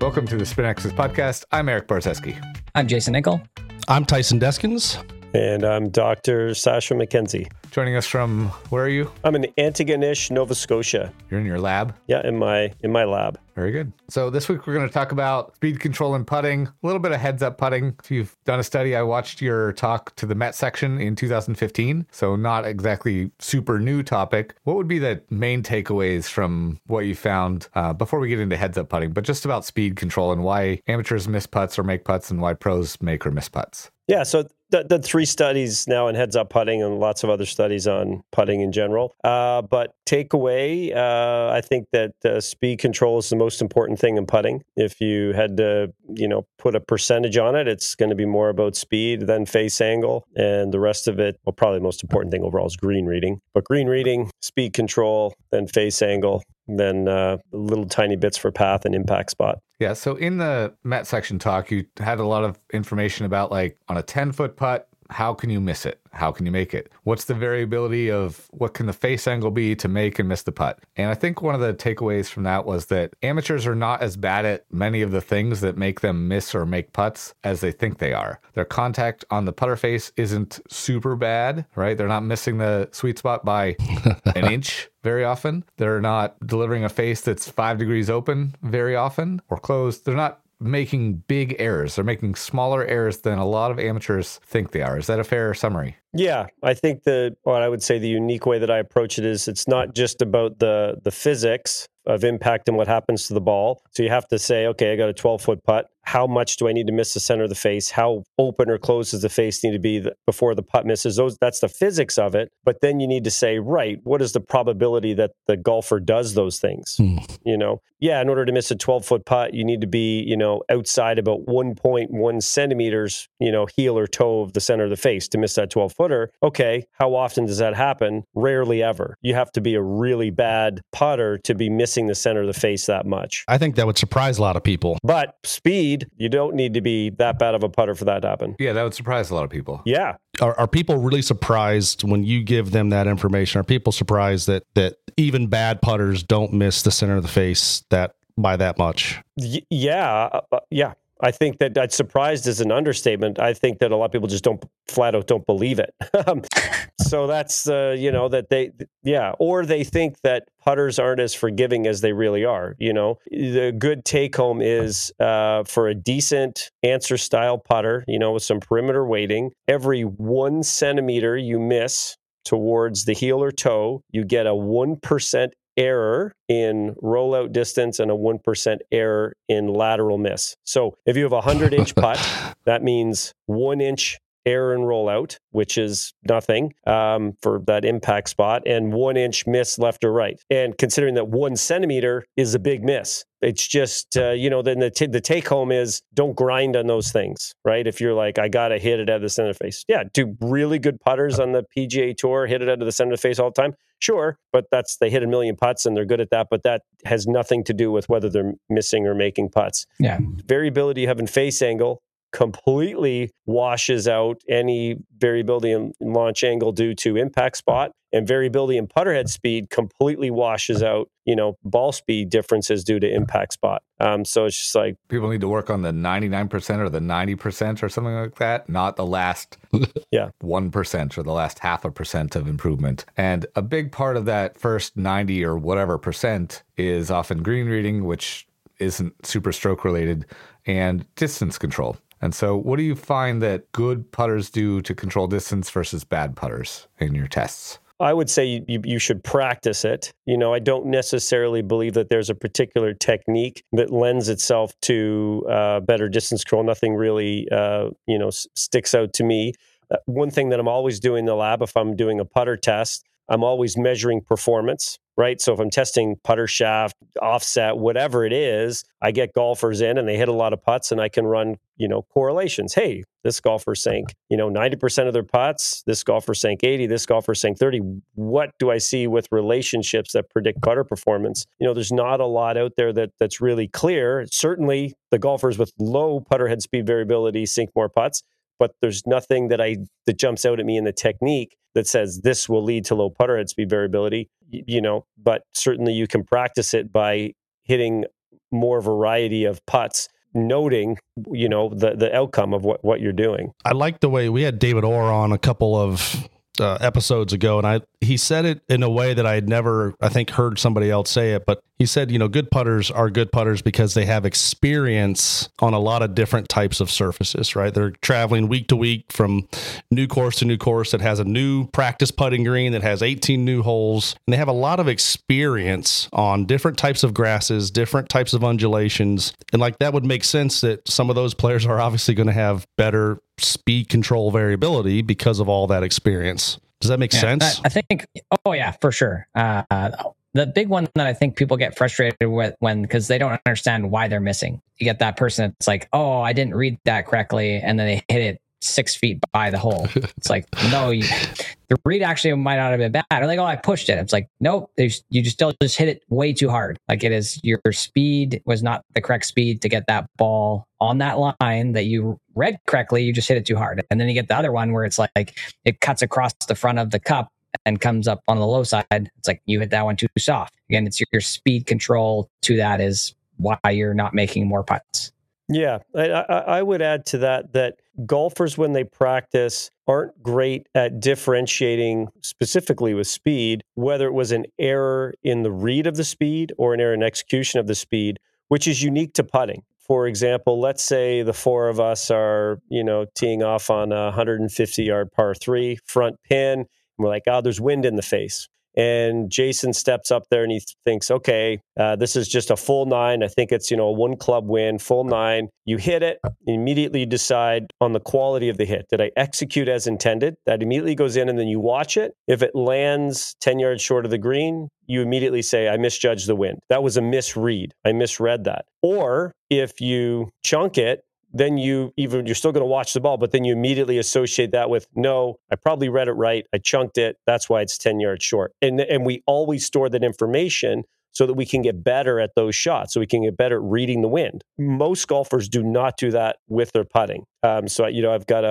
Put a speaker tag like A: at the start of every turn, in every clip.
A: Welcome to the Spin Axis podcast. I'm Eric Barzeski.
B: I'm Jason Nickel.
C: I'm Tyson Deskins.
D: And I'm Dr. Sasha McKenzie.
A: Joining us from, where are you?
D: I'm in Antigonish, Nova Scotia.
A: You're in your lab?
D: Yeah, in my lab.
A: Very good. So this week we're going to talk about speed control and putting, a little bit of heads up putting. If you've done a study, I watched your talk to the Met section in 2015, so not exactly super new topic. What would be the main takeaways from what you found before we get into heads up putting, but just about speed control and why amateurs miss putts or make putts and why pros make or miss putts?
D: Yeah, so the 3 studies now on heads-up putting and lots of other studies on putting in general. But takeaway, I think that speed control is the most important thing in putting. If you had to, put a percentage on it, it's going to be more about speed than face angle. And the rest of it, well, probably the most important thing overall is green reading. But green reading, speed control, then face angle, then little tiny bits for path and impact spot.
A: Yeah, so in the Met section talk, you had a lot of information about, like, on a 10-foot putt, how can you miss it? How can you make it? What's the variability of what can the face angle be to make and miss the putt? And I think one of the takeaways from that was that amateurs are not as bad at many of the things that make them miss or make putts as they think they are. Their contact on the putter face isn't super bad, right? They're not missing the sweet spot by an inch very often. They're not delivering a face that's 5 degrees open very often or closed. They're not making big errors. They're making smaller errors than a lot of amateurs think they are. Is that a fair summary?
D: Yeah, I think what I would say the unique way that I approach it is it's not just about the physics of impact and what happens to the ball. So you have to say, okay, I got a 12-foot putt. How much do I need to miss the center of the face? How open or closed does the face need to be before the putt misses? That's the physics of it. But then you need to say, right, what is the probability that the golfer does those things? Yeah, in order to miss a 12-foot putt, you need to be, outside about 1.1 centimeters, heel or toe of the center of the face to miss that 12-footer. Okay, how often does that happen? Rarely ever. You have to be a really bad putter to be missing the center of the face that much.
C: I think that would surprise a lot of people.
D: But speed, you don't need to be that bad of a putter for that to happen.
A: Yeah, that would surprise a lot of people.
D: Yeah.
C: Are people really surprised when you give them that information? Are people surprised that even bad putters don't miss the center of the face by that much?
D: Yeah. I think that surprised is an understatement. I think that a lot of people just flat out don't believe it. So that's, or they think that putters aren't as forgiving as they really are. The good take home is for a decent answer style putter, with some perimeter weighting, every 1 centimeter you miss towards the heel or toe, you get a 1% error in rollout distance and a 1% error in lateral miss. So if you have a 100-inch putt, that means 1 inch error in rollout, which is nothing for that impact spot, and 1 inch miss left or right. And considering that 1 centimeter is a big miss, it's just, then the take home is don't grind on those things, right? If you're like, I got to hit it out of the center of the face. Yeah, do really good putters on the PGA Tour hit it out of the center of the face all the time? Sure, but they hit a million putts and they're good at that, but that has nothing to do with whether they're missing or making putts.
B: Yeah.
D: Variability you have in face angle completely washes out any variability in launch angle due to impact spot, and variability in putter head speed completely washes out, ball speed differences due to impact spot. So it's just like
A: people need to work on the 99% or the 90% or something like that, not the last 1% or the last 0.5% of improvement. And a big part of that first 90 or whatever percent is often green reading, which isn't super stroke related, and distance control. And so what do you find that good putters do to control distance versus bad putters in your tests?
D: I would say you should practice it. I don't necessarily believe that there's a particular technique that lends itself to better distance control. Nothing really, sticks out to me. One thing that I'm always doing in the lab, if I'm doing a putter test, I'm always measuring performance, right? So if I'm testing putter shaft, offset, whatever it is, I get golfers in and they hit a lot of putts and I can run, correlations. Hey, this golfer sank, 90% of their putts. This golfer sank 80, this golfer sank 30. What do I see with relationships that predict putter performance? There's not a lot out there that's really clear. Certainly the golfers with low putter head speed variability sink more putts, but there's nothing that jumps out at me in the technique that says this will lead to low putter head speed variability, but certainly you can practice it by hitting more variety of putts, noting, the outcome of what you're doing.
C: I like the way we had David Orr on a couple of episodes ago, and he said it in a way that I had never, I think, heard somebody else say it, but he said, good putters are good putters because they have experience on a lot of different types of surfaces, right? They're traveling week to week from new course to new course that has a new practice putting green that has 18 new holes, and they have a lot of experience on different types of grasses, different types of undulations, and like that would make sense that some of those players are obviously going to have better speed control variability because of all that experience. Does that make sense?
B: I think, oh yeah, for sure. The big one that I think people get frustrated with because they don't understand why they're missing. You get that person that's like, oh, I didn't read that correctly. And then they hit it 6 feet by the hole. It's like, no, the read actually might not have been bad. Or like, oh, I pushed it. It's like, nope, you still hit it way too hard. Like it is, your speed was not the correct speed to get that ball on that line that you read correctly. You just hit it too hard. And then you get the other one where it's like, it cuts across the front of the cup and comes up on the low side. It's like you hit that one too soft. Again, it's your speed control to that is why you're not making more putts.
D: Yeah, I would add to that golfers, when they practice, aren't great at differentiating specifically with speed, whether it was an error in the read of the speed or an error in execution of the speed, which is unique to putting. For example, let's say the four of us are, teeing off on a 150-yard par 3 front pin. And we're like, oh, there's wind in the face. And Jason steps up there and he thinks, okay, this is just a full 9. I think it's, a 1 club win, full 9. You hit it, immediately you decide on the quality of the hit. Did I execute as intended? That immediately goes in, and then you watch it. If it lands 10 yards short of the green, you immediately say, I misjudged the wind. That was a misread. I misread that. Or if you chunk it, then you're still going to watch the ball, but then you immediately associate that with, no, I probably read it right. I chunked it. That's why it's 10 yards short. And we always store that information so that we can get better at those shots, so we can get better at reading the wind. Most golfers do not do that with their putting. So, I've got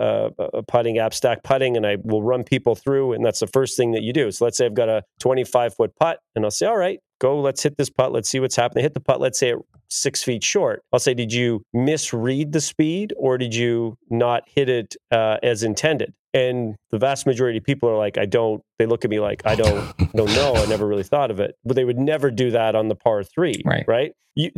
D: a putting app, Stack Putting, and I will run people through, and that's the first thing that you do. So let's say I've got a 25-foot putt, and I'll say, all right, go, let's hit this putt. Let's see what's happening. Hit the putt, let's say 6 feet short. I'll say, did you misread the speed, or did you not hit it as intended? And the vast majority of people are like, they look at me like, I don't know. I never really thought of it. But they would never do that on the par 3, right?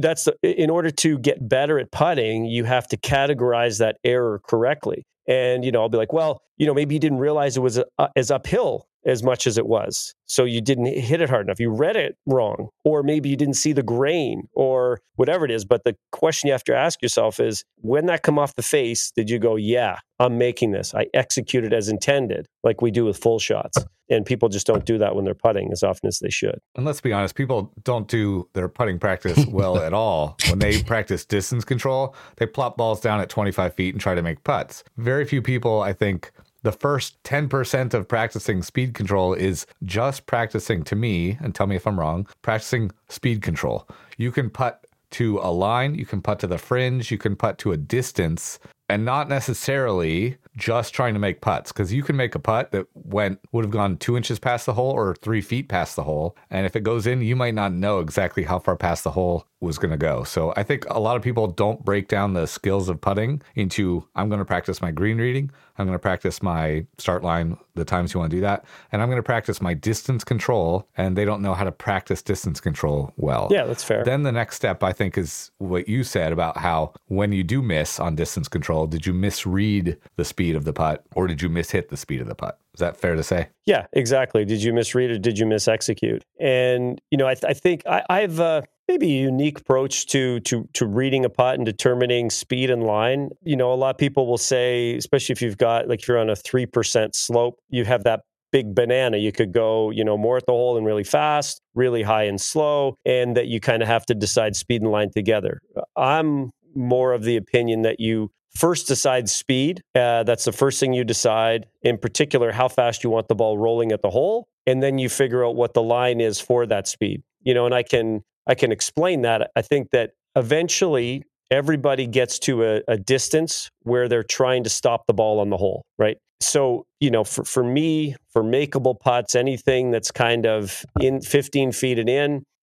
D: In order to get better at putting, you have to categorize that error correctly. And, I'll be like, well, maybe you didn't realize it was as uphill as much as it was. So you didn't hit it hard enough. You read it wrong, or maybe you didn't see the grain, or whatever it is. But the question you have to ask yourself is, when that come off the face, did you go, yeah, I'm making this. I executed as intended, like we do with full shots. And people just don't do that when they're putting as often as they should.
A: And let's be honest, people don't do their putting practice well at all. When they practice distance control, they plop balls down at 25 feet and try to make putts. Very few people, I think, the first 10% of practicing speed control is just practicing, to me, and tell me if I'm wrong, practicing speed control. You can putt to a line, you can putt to the fringe, you can putt to a distance, and not necessarily just trying to make putts, because you can make a putt that would have gone 2 inches past the hole or 3 feet past the hole. And if it goes in, you might not know exactly how far past the hole was going to go. So I think a lot of people don't break down the skills of putting into, I'm going to practice my green reading, I'm going to practice my start line, the times you want to do that, and I'm going to practice my distance control, and they don't know how to practice distance control well.
D: Yeah, that's fair.
A: Then the next step, I think, is what you said about how when you do miss on distance control, did you misread the speed of the putt, or did you mishit the speed of the putt? Is that fair to say?
D: Yeah, exactly. Did you misread or did you misexecute? And, I think I've maybe a unique approach to reading a putt and determining speed and line. A lot of people will say, especially if you've got, like, if you're on a 3% slope, you have that big banana. You could go, more at the hole and really fast, really high and slow, and that you kind of have to decide speed and line together. I'm more of the opinion that you first decide speed. That's the first thing you decide, in particular, how fast you want the ball rolling at the hole. And then you figure out what the line is for that speed. And I can explain that. I think that eventually everybody gets to a distance where they're trying to stop the ball on the hole, right? So, for me, for makeable putts, anything that's kind of in 15 feet and in,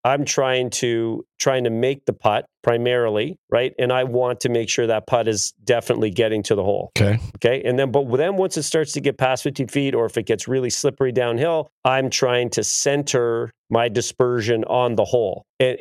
D: I'm trying to make the putt primarily, right? And I want to make sure that putt is definitely getting to the hole. Okay. And then once it starts to get past 50 feet, or if it gets really slippery downhill, I'm trying to center my dispersion on the hole.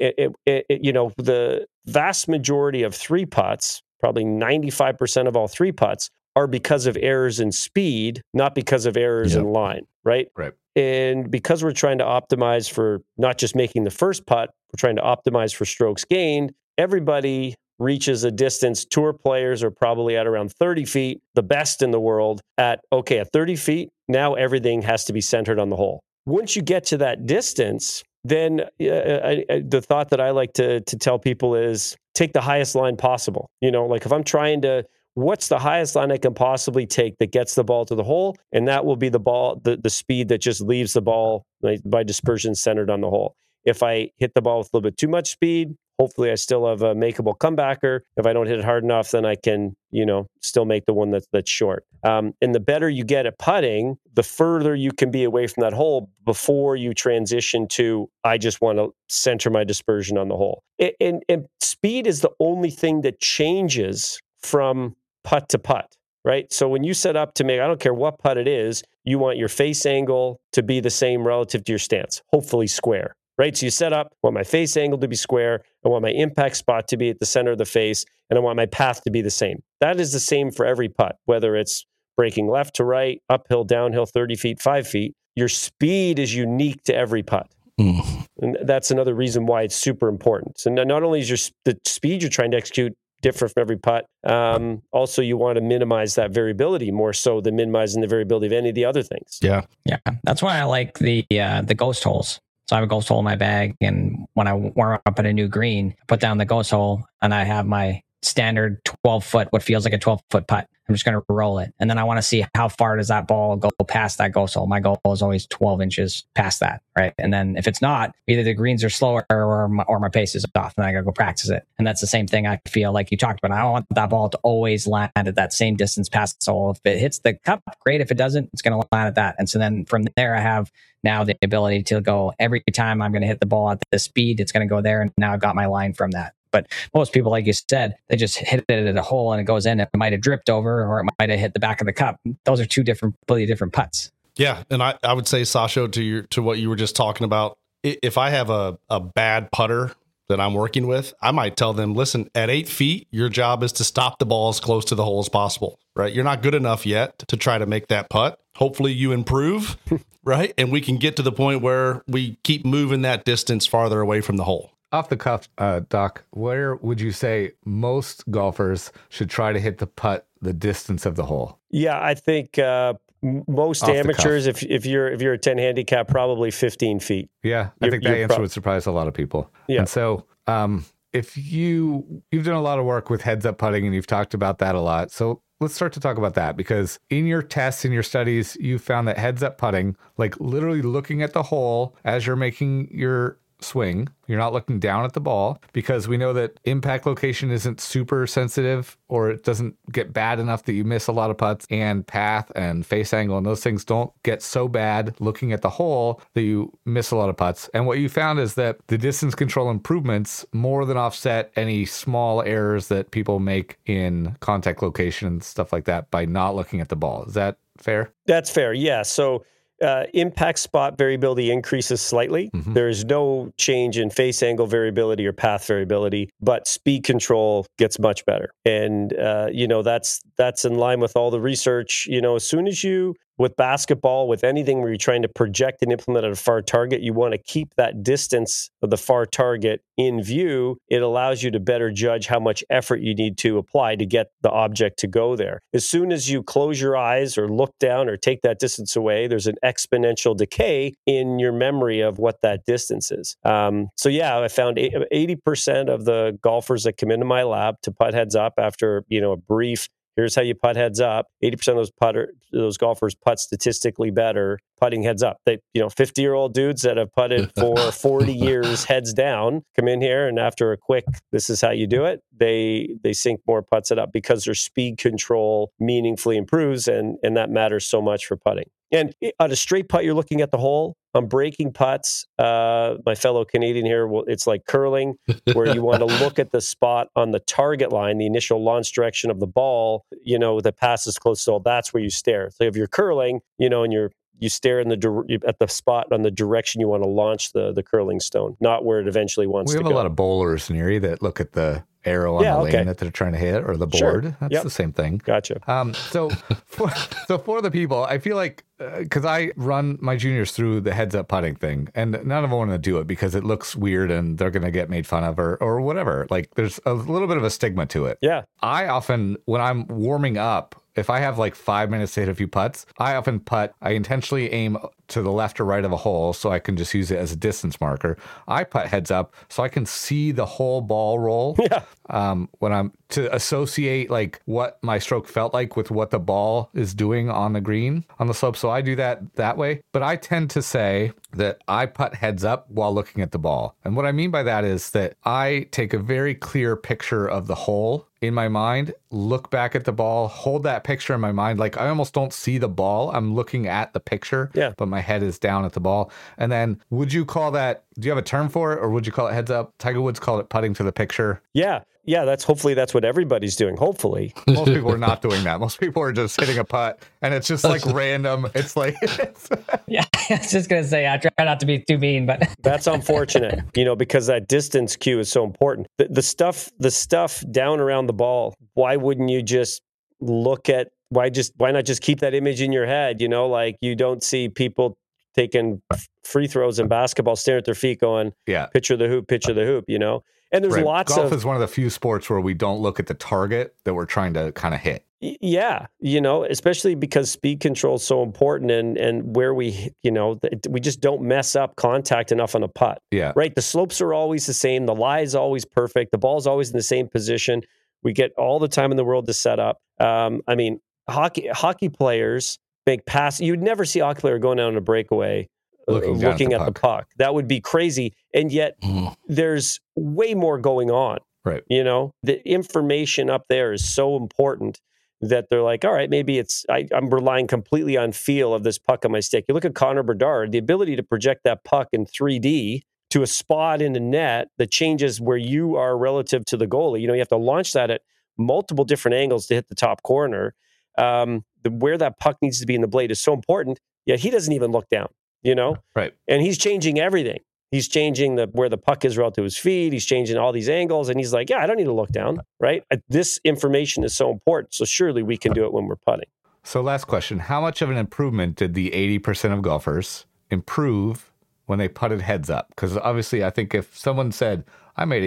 D: The vast majority of 3 putts, probably 95% of all 3 putts, are because of errors in speed, not because of errors in line, right?
A: Right.
D: And because we're trying to optimize for not just making the first putt, we're trying to optimize for strokes gained. Everybody reaches a distance. Tour players are probably at around 30 feet, the best in the world at 30 feet. Now everything has to be centered on the hole. Once you get to that distance, then the thought that I like to tell people is take the highest line possible. Like if I'm trying to, what's the highest line I can possibly take that gets the ball to the hole? And that will be the ball, the speed that just leaves the ball by dispersion centered on the hole. If I hit the ball with a little bit too much speed, hopefully I still have a makeable comebacker. If I don't hit it hard enough, then I can, still make the one that's short. And the better you get at putting, the further you can be away from that hole before you transition to, I just want to center my dispersion on the hole. And speed is the only thing that changes from putt to putt, right? So when you set up to make, I don't care what putt it is, you want your face angle to be the same relative to your stance, hopefully square, right? So you set up, I want my face angle to be square, I want my impact spot to be at the center of the face, and I want my path to be the same. That is the same for every putt, whether it's breaking left to right, uphill, downhill, 30 feet, 5 feet. Your speed is unique to every putt. And that's another reason why it's super important. So not only is the speed you're trying to execute different from every putt, also you want to minimize that variability more so than minimizing the variability of any of the other things.
B: Yeah. That's why I like the ghost holes. So I have a ghost hole in my bag, and when I warm up at a new green, I put down the ghost hole, and I have my standard 12-foot, what feels like a 12-foot putt. I'm just going to roll it. And then I want to see how far does that ball go past that ghost hole. My goal is always 12 inches past that, right? And then if it's not, either the greens are slower or my pace is off, and I got to go practice it. And that's the same thing I feel like you talked about. I want that ball to always land at that same distance past the hole. If it hits the cup, great. If it doesn't, it's going to land at that. And so then from there, I have now the ability to go every time I'm going to hit the ball at the speed, it's going to go there. And now I've got my line from that. But most people, like you said, they just hit it at a hole and it goes in. It might have dripped over, or it might have hit the back of the cup. Those are two completely different putts.
C: Yeah. And I would say, Sasho, to what you were just talking about, if I have a bad putter that I'm working with, I might tell them, listen, at 8 feet, your job is to stop the ball as close to the hole as possible, right? You're not good enough yet to try to make that putt. Hopefully you improve, right? And we can get to the point where we keep moving that distance farther away from the hole.
A: Off the cuff, Doc, where would you say most golfers should try to hit the putt the distance of the hole?
D: Yeah, I think most amateurs, if you're a 10 handicap, probably 15 feet.
A: Yeah, I think that answer would surprise a lot of people.
D: Yeah.
A: And so if you've done a lot of work with heads up putting, and you've talked about that a lot. So let's start to talk about that, because in your tests, in your studies, you found that heads up putting, like literally looking at the hole as you're making your swing, you're not looking down at the ball, because we know that impact location isn't super sensitive, or it doesn't get bad enough that you miss a lot of putts, and path and face angle and those things don't get so bad looking at the hole that you miss a lot of putts. And what you found is that the distance control improvements more than offset any small errors that people make in contact location and stuff like that by not looking at the ball. Is that fair?
D: That's fair. Yeah. So impact spot variability increases slightly. Mm-hmm. There is no change in face angle variability or path variability, but speed control gets much better. And, that's in line with all the research. As soon as with basketball, with anything where you're trying to project and implement at a far target, you want to keep that distance of the far target in view. It allows you to better judge how much effort you need to apply to get the object to go there. As soon as you close your eyes or look down or take that distance away, there's an exponential decay in your memory of what that distance is. I found 80% of the golfers that come into my lab to putt heads up after, a brief, here's how you putt heads up. 80% of those golfers putt statistically better putting heads up. They, 50-year-old dudes that have putted for 40 years heads down come in here, and after a quick, this is how you do it, they sink more putts it up because their speed control meaningfully improves, and that matters so much for putting. And on a straight putt, you're looking at the hole. On breaking putts, my fellow Canadian here, it's like curling, where you want to look at the spot on the target line, the initial launch direction of the ball, that passes close to the hole. That's where you stare. So if you're curling, and you stare at the spot on the direction you want to launch the curling stone, not where it eventually wants to go.
A: We have a lot of bowlers near you that look at the arrow on the lane that they're trying to hit, or the board.
D: Sure.
A: That's the same thing.
D: Gotcha.
A: So for the people, I feel like, because I run my juniors through the heads up putting thing, and none of them want to do it because it looks weird and they're going to get made fun of or whatever. Like, there's a little bit of a stigma to it.
D: Yeah.
A: I often, when I'm warming up, if I have like 5 minutes to hit a few putts, I often putt. I intentionally aim to the left or right of a hole so I can just use it as a distance marker. I putt heads up so I can see the whole ball roll.
D: Yeah.
A: When I'm to associate like what my stroke felt like with what the ball is doing on the green on the slope. So I do that way. But I tend to say that I putt heads up while looking at the ball. And what I mean by that is that I take a very clear picture of the hole in my mind, look back at the ball, hold that picture in my mind. Like, I almost don't see the ball. I'm looking at the picture, but my head is down at the ball. And then would you call that, do you have a term for it, or would you call it heads up? Tiger Woods called it putting to the picture.
D: Yeah. Yeah, hopefully that's what everybody's doing. Hopefully.
A: Most people are not doing that. Most people are just hitting a putt, and it's just like random. It's like,
B: yeah, I was just going to say, I try not to be too mean, but
D: that's unfortunate, because that distance cue is so important. The stuff down around the ball, why wouldn't you just look at, why not just keep that image in your head? Like, you don't see people taking free throws in basketball, staring at their feet going, picture the hoop, And there's lots
A: Golf
D: of...
A: is one of the few sports where we don't look at the target that we're trying to kind of hit.
D: Yeah, especially because speed control is so important, and where we just don't mess up contact enough on a putt.
A: Yeah.
D: Right? The slopes are always the same. The lie is always perfect. The ball's always in the same position. We get all the time in the world to set up. Hockey players make pass. You'd never see a hockey player going out on a breakaway looking at the puck. That would be crazy. And yet there's way more going on.
A: Right.
D: The information up there is so important that they're like, all right, maybe I'm relying completely on feel of this puck on my stick. You look at Connor Bedard, the ability to project that puck in 3D to a spot in the net that changes where you are relative to the goalie. You have to launch that at multiple different angles to hit the top corner. Where that puck needs to be in the blade is so important. Yet he doesn't even look down, Right. And he's changing everything. He's changing where the puck is relative to his feet. He's changing all these angles. And he's like, I don't need to look down, right? This information is so important. So surely we can do it when we're putting.
A: So last question. How much of an improvement did the 80% of golfers improve when they putted heads up? Because obviously, I think if someone said, I made a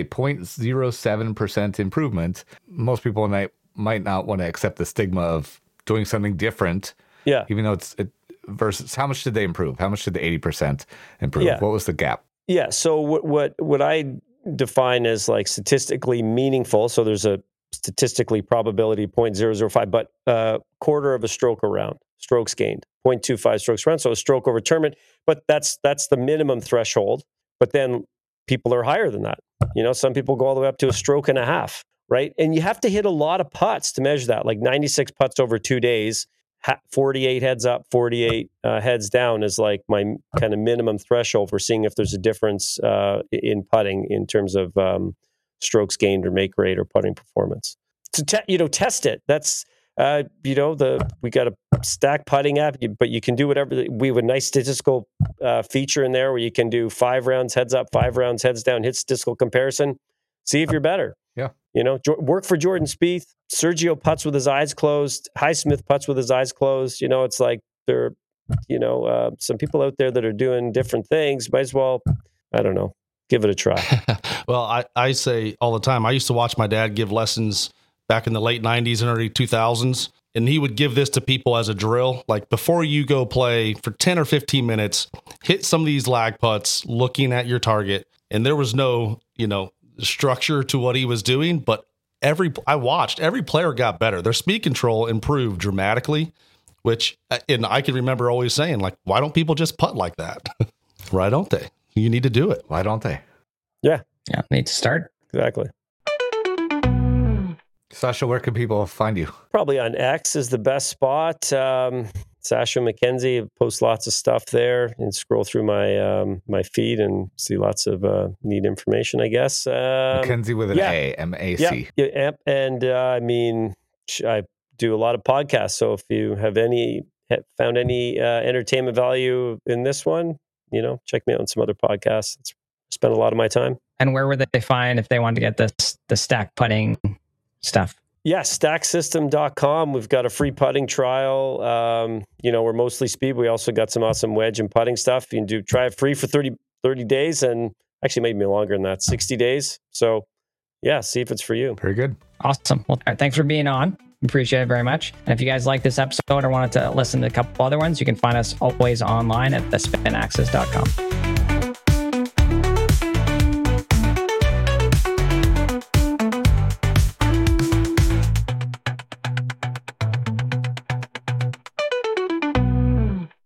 A: 0.07% improvement, most people might not want to accept the stigma of doing something different.
D: Yeah.
A: Even though versus how much did they improve? How much did the 80% improve? Yeah. What was the gap?
D: Yeah. So what I define as like statistically meaningful. So there's a statistically probability 0.005, but quarter of a stroke around, strokes gained, 0.25 strokes around. So a stroke over tournament, but that's the minimum threshold. But then people are higher than that. Some people go all the way up to a stroke and a half, right? And you have to hit a lot of putts to measure that, like 96 putts over 2 days. 48 heads up, 48 heads down is like my kind of minimum threshold for seeing if there's a difference in putting in terms of strokes gained or make rate or putting performance. So test it. That's we got a stack putting app, but you can do whatever. We have a nice statistical feature in there where you can do 5 rounds heads up, 5 rounds heads down, hit statistical comparison, see if you're better.
A: Yeah.
D: Work for Jordan Spieth. Sergio putts with his eyes closed. Highsmith putts with his eyes closed. It's like there are, some people out there that are doing different things. Might as well, I don't know, give it a try.
C: Well, I say all the time, I used to watch my dad give lessons back in the late 90s and early 2000s. And he would give this to people as a drill. Like, before you go play for 10 or 15 minutes, hit some of these lag putts looking at your target. And there was no, structure to what he was doing, but I watched every player got better. Their speed control improved dramatically which, and I can remember always saying, like, why don't people just putt like that? Why don't they? You need to do it.
A: Why don't they?
D: Yeah.
B: Yeah, need to start.
D: Exactly.
A: Sasha, where can people find you?
D: Probably on X is the best spot. Sasha McKenzie, post lots of stuff there, and scroll through my feed and see lots of neat information, I guess.
A: McKenzie with an A, M-A-C.
D: Yeah. And I mean, I do a lot of podcasts. So if you have found any entertainment value in this one, check me out on some other podcasts. It's spent a lot of my time.
B: And where would they find if they want to get the stack putting stuff?
D: Yeah, stacksystem.com. We've got a free putting trial. We're mostly speed. We also got some awesome wedge and putting stuff. You can try it free for 30 days, and actually maybe longer than that, 60 days. So yeah, see if it's for you.
A: Very good.
B: Awesome. Well, thanks for being on. Appreciate it very much. And if you guys like this episode or wanted to listen to a couple other ones, you can find us always online at thespinaxis.com.